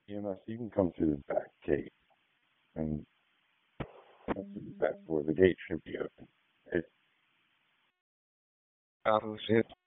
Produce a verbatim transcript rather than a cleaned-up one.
E M S, you can come through the back gate, and come through the back door. The gate should be open. It, Oh shit.